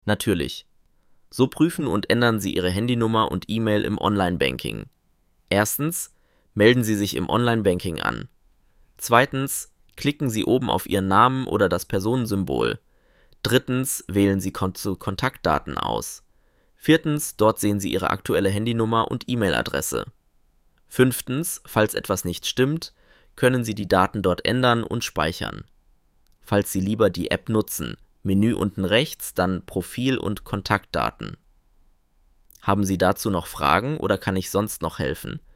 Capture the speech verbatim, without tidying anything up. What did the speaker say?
Natürlich. So prüfen und ändern Sie Ihre Handynummer und E-Mail im Online-Banking. Erstens, melden Sie sich im Online-Banking an. Zweitens, klicken Sie oben auf Ihren Namen oder das Personensymbol. Drittens, wählen Sie Kon- Kontaktdaten aus. Viertens, dort sehen Sie Ihre aktuelle Handynummer und E-Mail-Adresse. Fünftens, falls etwas nicht stimmt, können Sie die Daten dort ändern und speichern. Falls Sie lieber die App nutzen, Menü unten rechts, dann Profil und Kontaktdaten. Haben Sie dazu noch Fragen oder kann ich sonst noch helfen?